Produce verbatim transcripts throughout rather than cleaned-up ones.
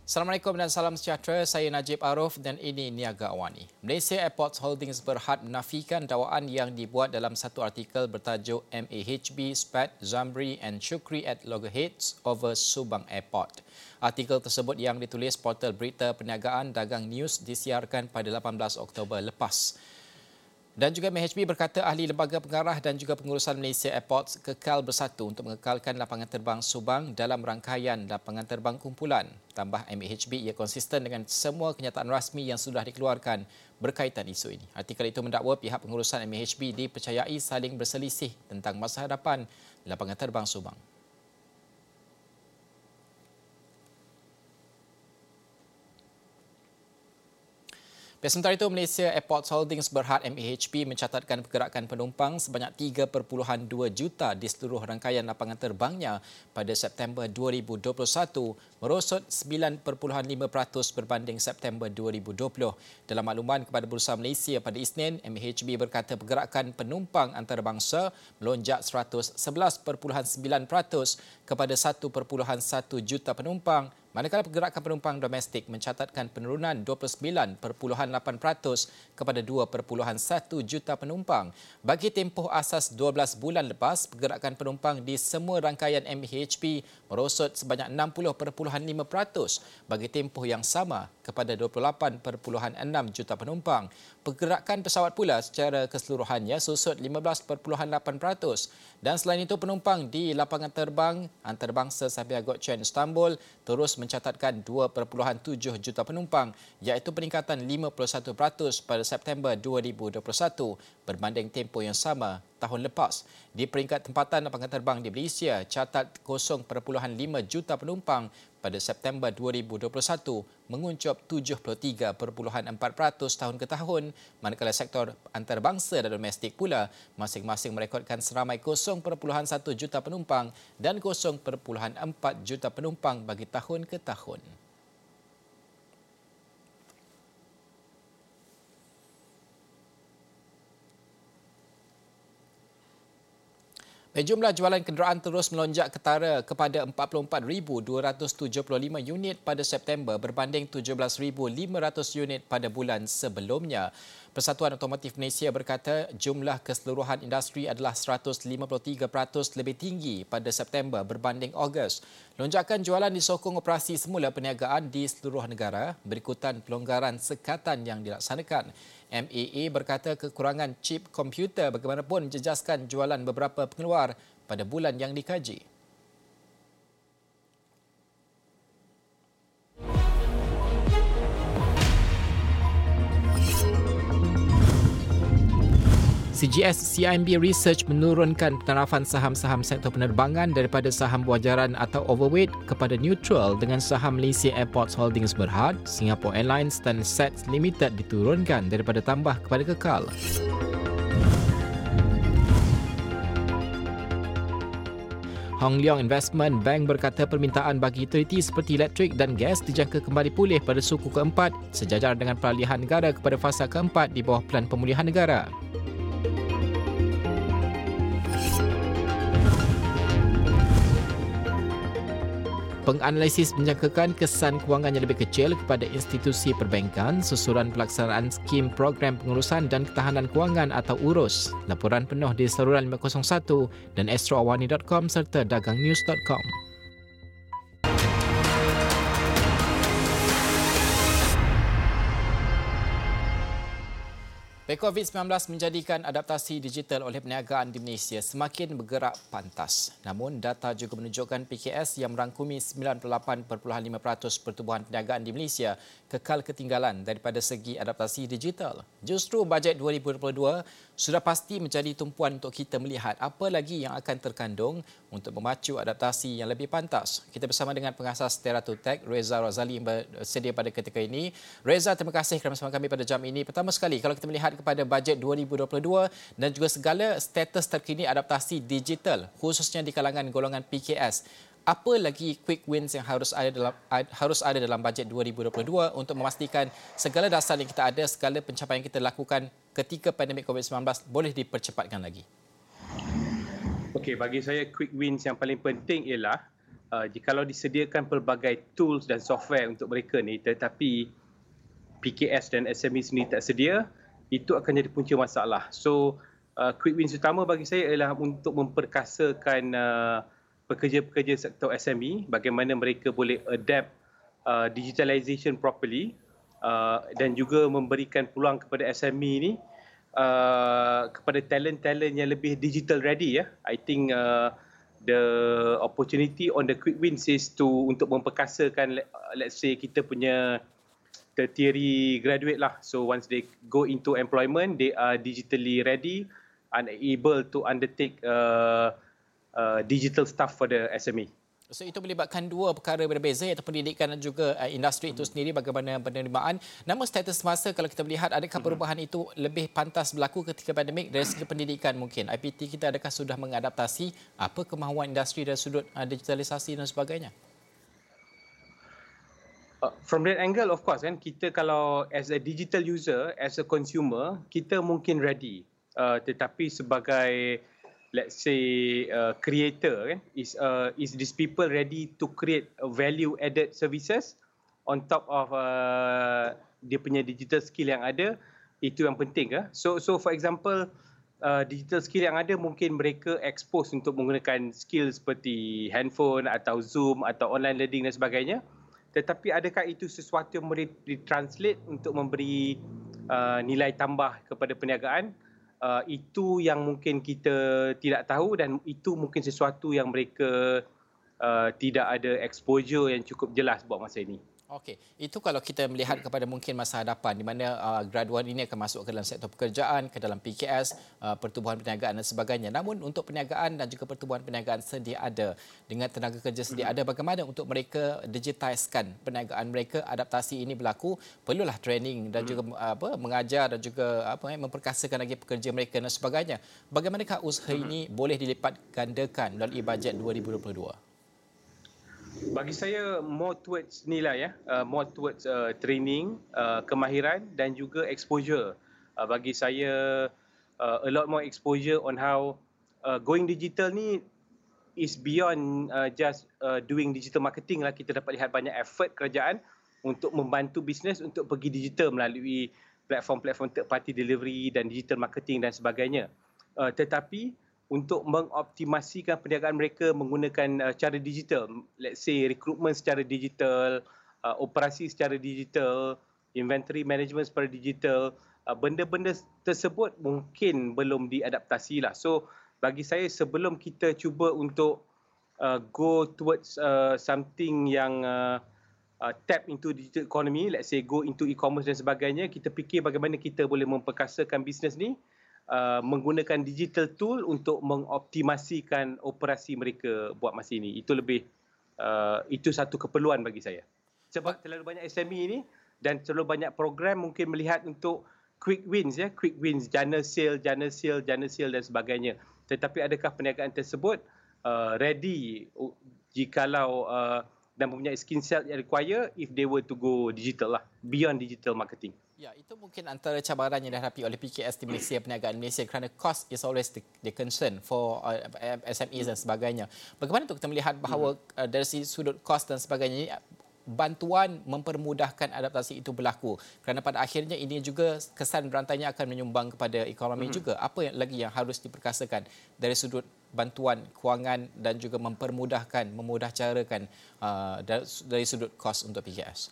Assalamualaikum dan salam sejahtera. Saya Najib Arif dan ini Niaga Awani. Malaysia Airports Holdings Berhad menafikan dakwaan yang dibuat dalam satu artikel bertajuk M A H B spat Zamri and Shukri at loggerheads over Subang Airport. Artikel tersebut yang ditulis portal berita perniagaan Dagang News disiarkan pada lapan belas Oktober lepas. Dan juga M A H B berkata ahli lembaga pengarah dan juga pengurusan Malaysia Airports kekal bersatu untuk mengekalkan lapangan terbang Subang dalam rangkaian lapangan terbang kumpulan. Tambah M A H B ia konsisten dengan semua kenyataan rasmi yang sudah dikeluarkan berkaitan isu ini. Artikel itu mendakwa pihak pengurusan M A H B dipercayai saling berselisih tentang masa hadapan lapangan terbang Subang. Sementara itu, Malaysia Airports Holdings Berhad M A H B mencatatkan pergerakan penumpang sebanyak tiga perpuluhan dua juta di seluruh rangkaian lapangan terbangnya pada September dua ribu dua puluh satu, merosot sembilan perpuluhan lima peratus berbanding September dua ribu dua puluh. Dalam makluman kepada Bursa Malaysia pada Isnin, M A H B berkata pergerakan penumpang antarabangsa melonjak seratus sebelas perpuluhan sembilan peratus kepada satu perpuluhan satu juta penumpang, manakala pergerakan penumpang domestik mencatatkan penurunan dua puluh sembilan perpuluhan lapan peratus kepada dua perpuluhan satu juta penumpang. Bagi tempoh asas dua belas bulan lepas, pergerakan penumpang di semua rangkaian M A H B merosot sebanyak enam puluh perpuluhan lima peratus bagi tempoh yang sama kepada dua puluh lapan perpuluhan enam juta penumpang. Pergerakan pesawat pula secara keseluruhannya susut lima belas perpuluhan lapan peratus dan selain itu penumpang di lapangan terbang antarabangsa Sabiha Gökçen Istanbul terus mencatatkan dua perpuluhan tujuh juta penumpang iaitu peningkatan lima puluh satu peratus pada September dua ribu dua puluh satu berbanding tempoh yang sama tahun lepas. Di peringkat tempatan lapangan terbang di Malaysia catat kosong perpuluhan lima juta penumpang pada September dua ribu dua puluh satu menguncup tujuh puluh tiga perpuluhan empat peratus tahun ke tahun, manakala sektor antarabangsa dan domestik pula masing-masing merekodkan seramai kosong perpuluhan satu juta penumpang dan kosong perpuluhan empat juta penumpang bagi tahun ke tahun. Jumlah jualan kenderaan terus melonjak ketara kepada empat puluh empat ribu dua ratus tujuh puluh lima unit pada September berbanding tujuh belas ribu lima ratus unit pada bulan sebelumnya. Persatuan Otomotif Malaysia berkata jumlah keseluruhan industri adalah seratus lima puluh tiga peratus lebih tinggi pada September berbanding Ogos. Lonjakan jualan disokong operasi semula perniagaan di seluruh negara berikutan pelonggaran sekatan yang dilaksanakan. M A A berkata kekurangan chip komputer bagaimanapun menjejaskan jualan beberapa pengeluar pada bulan yang dikaji. C G S C I M B Research menurunkan penarafan saham-saham sektor penerbangan daripada saham berwajaran atau overweight kepada neutral dengan saham Malaysia Airports Holdings Berhad, Singapore Airlines dan S A T Limited diturunkan daripada tambah kepada kekal. Hong Leong Investment Bank berkata permintaan bagi utiliti seperti elektrik dan gas dijangka kembali pulih pada suku keempat sejajar dengan peralihan negara kepada fasa keempat di bawah Pelan Pemulihan Negara. Penganalisis menjangkakan kesan kewangan yang lebih kecil kepada institusi perbankan susulan pelaksanaan skim program pengurusan dan ketahanan kewangan atau URUS. Laporan penuh di saluran lima kosong satu dan astro awani dot com serta dagang news dot com. COVID sembilan belas menjadikan adaptasi digital oleh perniagaan di Malaysia semakin bergerak pantas. Namun, data juga menunjukkan P K S yang merangkumi sembilan puluh lapan perpuluhan lima peratus pertumbuhan perniagaan di Malaysia kekal ketinggalan daripada segi adaptasi digital. Justru bajet dua ribu dua puluh dua sudah pasti menjadi tumpuan untuk kita melihat apa lagi yang akan terkandung untuk memacu adaptasi yang lebih pantas. Kita bersama dengan pengasas Teratu Tech, Reza Razali yang bersedia pada ketika ini. Reza, terima kasih kerana bersama kami pada jam ini. Pertama sekali, kalau kita melihat kepada bajet dua ribu dua puluh dua dan juga segala status terkini adaptasi digital khususnya di kalangan golongan P K S, apa lagi quick wins yang harus ada dalam harus ada dalam bajet dua ribu dua puluh dua untuk memastikan segala dasar yang kita ada, segala pencapaian yang kita lakukan ketika pandemik COVID sembilan belas boleh dipercepatkan lagi? Okey, bagi saya quick wins yang paling penting ialah uh, jikalau disediakan pelbagai tools dan software untuk mereka ni, tetapi P K S dan S M E sendiri tak sedia, itu akan jadi punca masalah. So, uh, quick wins utama bagi saya ialah untuk memperkasakan uh, pekerja-pekerja sektor S M E, bagaimana mereka boleh adapt uh, digitalization properly, uh, dan juga memberikan peluang kepada S M E ni, uh, kepada talent-talent yang lebih digital ready. Ya, I think uh, the opportunity on the quick wins is to untuk memperkasakan, let's say kita punya tertiary graduate lah. So once they go into employment, they are digitally ready and able to undertake uh, uh, digital stuff for the S M E. So itu melibatkan dua perkara berbeza, iaitu pendidikan dan juga uh, industri itu sendiri, bagaimana penerimaan. Namun status semasa kalau kita melihat, adakah perubahan itu lebih pantas berlaku ketika pandemik dari segi pendidikan mungkin? I P T kita adakah sudah mengadaptasi apa kemahuan industri dari sudut uh, digitalisasi dan sebagainya? Uh, from that angle, of course, kan, kita kalau as a digital user, as a consumer, kita mungkin ready. Uh, tetapi sebagai, let's say, uh, creator, kan, is uh, is these people ready to create value added services on top of uh, dia punya digital skill yang ada? Itu yang penting. Kan? So, so for example, uh, digital skill yang ada mungkin mereka expose untuk menggunakan skill seperti handphone atau Zoom atau online learning dan sebagainya. Tetapi adakah itu sesuatu yang boleh ditranslate untuk memberi uh, nilai tambah kepada perniagaan? Uh, itu yang mungkin kita tidak tahu, dan itu mungkin sesuatu yang mereka uh, tidak ada exposure yang cukup jelas buat masa ini. Okey, itu kalau kita melihat kepada mungkin masa hadapan di mana uh, graduan ini akan masuk ke dalam sektor pekerjaan, ke dalam P K S, uh, pertubuhan perniagaan dan sebagainya. Namun untuk perniagaan dan juga pertubuhan perniagaan sedia ada, dengan tenaga kerja sedia ada, bagaimana untuk mereka digitizekan perniagaan mereka? Adaptasi ini berlaku, perlulah training dan juga apa mengajar dan juga apa eh, memperkasakan lagi pekerja mereka dan sebagainya. Bagaimanakah usaha ini boleh dilipat gandakan melalui bajet dua ribu dua puluh dua? Bagi saya more towards ni lah ya, uh, more towards uh, training, uh, kemahiran dan juga exposure. Uh, bagi saya uh, a lot more exposure on how uh, going digital ni is beyond uh, just uh, doing digital marketing lah. Kita dapat lihat banyak effort kerajaan untuk membantu bisnes untuk pergi digital melalui platform-platform third party delivery dan digital marketing dan sebagainya. Uh, tetapi untuk mengoptimasikan perniagaan mereka menggunakan uh, cara digital, let's say recruitment secara digital, uh, operasi secara digital, inventory management secara digital, uh, benda-benda tersebut mungkin belum diadaptasi lah. So bagi saya, sebelum kita cuba untuk uh, go towards uh, something yang uh, uh, tap into digital economy, let's say go into e-commerce dan sebagainya, kita fikir bagaimana kita boleh memperkasakan bisnes ni Uh, menggunakan digital tool untuk mengoptimasikan operasi mereka buat masa ini. Itu lebih, uh, itu satu keperluan bagi saya. Sebab terlalu banyak S M E ini dan terlalu banyak program mungkin melihat untuk quick wins, ya, quick wins, jana sale, jana sale, jana sale dan sebagainya. Tetapi adakah perniagaan tersebut uh, ready jikalau uh, dan mempunyai skill set yang require if they were to go digital lah, beyond digital marketing. Ya, itu mungkin antara cabaran yang dihadapi oleh P K S di Malaysia, perniagaan Malaysia, kerana cost is always the, the concern for uh, S M Es dan sebagainya. Bagaimana untuk kita melihat bahawa uh, dari sudut cost dan sebagainya, bantuan mempermudahkan adaptasi itu berlaku? Kerana pada akhirnya ini juga kesan berantainya akan menyumbang kepada ekonomi hmm. juga. Apa yang lagi yang harus diperkasakan dari sudut bantuan kewangan dan juga mempermudahkan, memudahcarakan uh, dari sudut kos untuk P K S?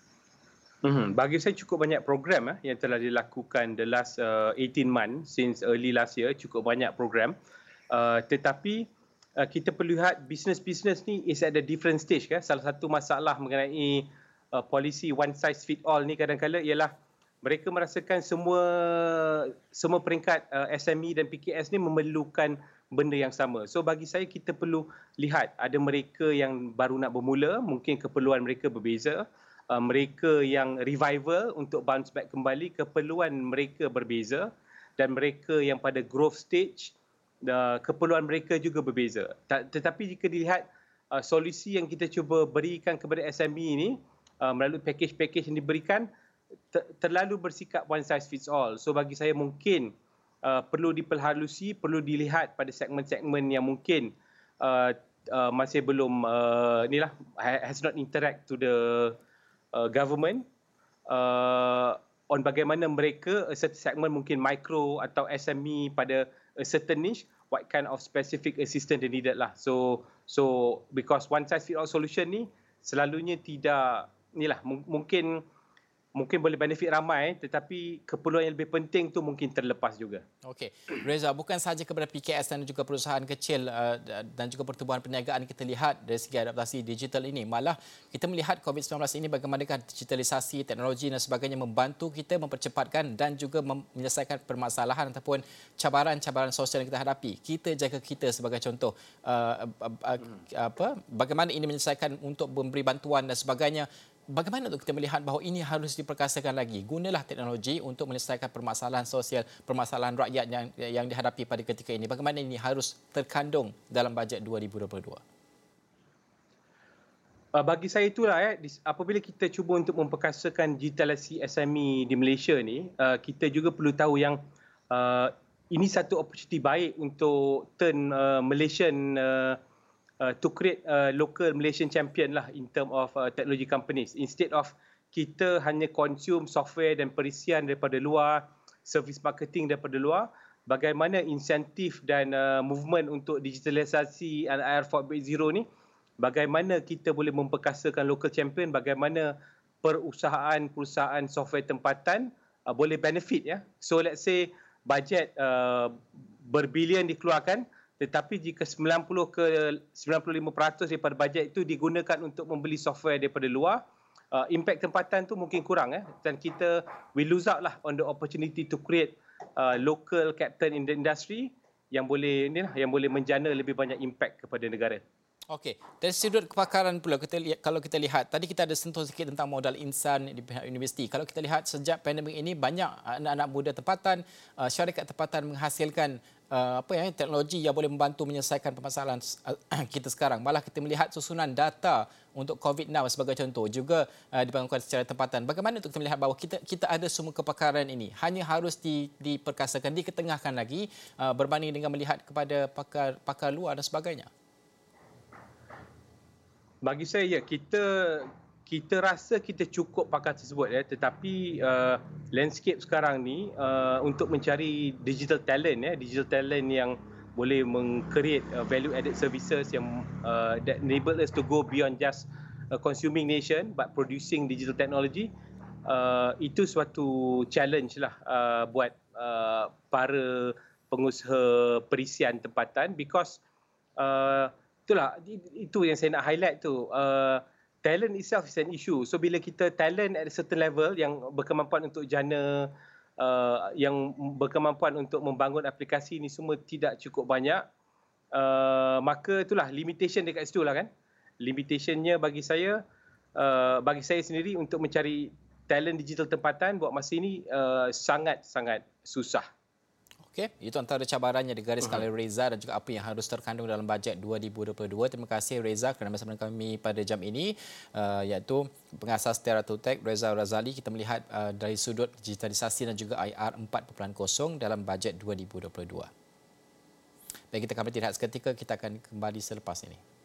Hmm, bagi saya cukup banyak program eh, yang telah dilakukan the last uh, eighteen months since early last year, cukup banyak program. Uh, tetapi uh, kita perlu lihat business-business ni is at a different stage. Kan? Salah satu masalah mengenai uh, polisi one size fit all ni kadang-kadang ialah mereka merasakan semua semua peringkat uh, S M E dan P K S ni memerlukan benda yang sama. So bagi saya kita perlu lihat, ada mereka yang baru nak bermula, mungkin keperluan mereka berbeza. Uh, mereka yang revival untuk bounce back kembali, keperluan mereka berbeza, dan mereka yang pada growth stage, uh, keperluan mereka juga berbeza. Tetapi jika dilihat uh, solusi yang kita cuba berikan kepada S M E ini uh, melalui package-package yang diberikan ter- terlalu bersikap one size fits all. So bagi saya mungkin uh, perlu diperhalusi, perlu dilihat pada segmen-segmen yang mungkin uh, uh, masih belum uh, inilah has not interact to the uh, government uh, on bagaimana mereka a certain segment mungkin micro atau S M E pada a certain niche, what kind of specific assistance they needed lah. So so because one size fit all solution ni selalunya tidak inilah mungkin mungkin boleh benefit ramai, tetapi keperluan yang lebih penting tu mungkin terlepas juga. Okey, Reza, bukan sahaja kepada P K S dan juga perusahaan kecil uh, dan juga pertumbuhan perniagaan kita lihat dari segi adaptasi digital ini, malah kita melihat COVID sembilan belas ini bagaimanakah digitalisasi, teknologi dan sebagainya membantu kita mempercepatkan dan juga menyelesaikan permasalahan ataupun cabaran-cabaran sosial yang kita hadapi. Kita jaga kita sebagai contoh, uh, uh, uh, apa, bagaimana ini menyelesaikan untuk memberi bantuan dan sebagainya. Bagaimana untuk kita melihat bahawa ini harus diperkasakan lagi? Gunalah teknologi untuk menyelesaikan permasalahan sosial, permasalahan rakyat yang yang dihadapi pada ketika ini. Bagaimana ini harus terkandung dalam bajet dua ribu dua puluh dua? Uh, bagi saya itulah ya, apabila kita cuba untuk memperkasakan digitalisasi S M E di Malaysia ni, uh, kita juga perlu tahu yang uh, ini satu opportunity baik untuk turn uh, Malaysian uh, Uh, to create a local Malaysian champion lah in term of uh, technology companies. Instead of kita hanya consume software dan perisian daripada luar, service marketing daripada luar, bagaimana insentif dan uh, movement untuk digitalisasi I R empat titik kosong ni, bagaimana kita boleh memperkasakan local champion, bagaimana perusahaan-perusahaan software tempatan uh, boleh benefit ya. So let's say bajet uh, berbilion dikeluarkan, tetapi jika sembilan puluh ke sembilan puluh lima peratus daripada bajet itu digunakan untuk membeli software daripada luar, uh, impact tempatan tu mungkin kurang eh, dan kita we lose out lah on the opportunity to create uh, local captain in the industry yang boleh ni lah, yang boleh menjana lebih banyak impact kepada negara. Okey, dari sudut kepakaran pula, kita lihat, kalau kita lihat, tadi kita ada sentuh sikit tentang modal insan di pihak universiti. Kalau kita lihat sejak pandemik ini, banyak anak-anak muda tempatan, uh, syarikat tempatan menghasilkan uh, apa ya, teknologi yang boleh membantu menyelesaikan permasalahan uh, kita sekarang. Malah kita melihat susunan data untuk COVID Now sebagai contoh juga uh, dibangunkan secara tempatan. Bagaimana untuk kita melihat bahawa kita kita ada semua kepakaran ini, hanya harus di, diperkasakan, diketengahkan lagi uh, berbanding dengan melihat kepada pakar pakar luar dan sebagainya? Bagi saya ya, kita kita rasa kita cukup pakar tersebut ya, tetapi uh, landscape sekarang ni uh, untuk mencari digital talent ya, digital talent yang boleh meng-create uh, value added services yang uh, that enable us to go beyond just a consuming nation but producing digital technology, uh, itu suatu challenge lah uh, buat uh, para pengusaha perisian tempatan, because uh, itulah, itu yang saya nak highlight tu. Uh, talent itself is an issue. So bila kita talent at a certain level yang berkemampuan untuk jana, uh, yang berkemampuan untuk membangun aplikasi ni semua tidak cukup banyak, uh, maka itulah limitation dekat situ lah kan. Limitationnya bagi saya, uh, bagi saya sendiri untuk mencari talent digital tempatan buat masa ini uh, sangat-sangat susah. Okey, itu antara cabarannya digariskan oleh Reza dan juga apa yang harus terkandung dalam bajet dua ribu dua puluh dua. Terima kasih Reza kerana bersama dengan kami pada jam ini, uh, iaitu pengasas Teratotech Reza Razali. Kita melihat uh, dari sudut digitalisasi dan juga I R empat titik kosong dalam bajet dua ribu dua puluh dua. Baik, kita akan berhenti seketika, kita akan kembali selepas ini.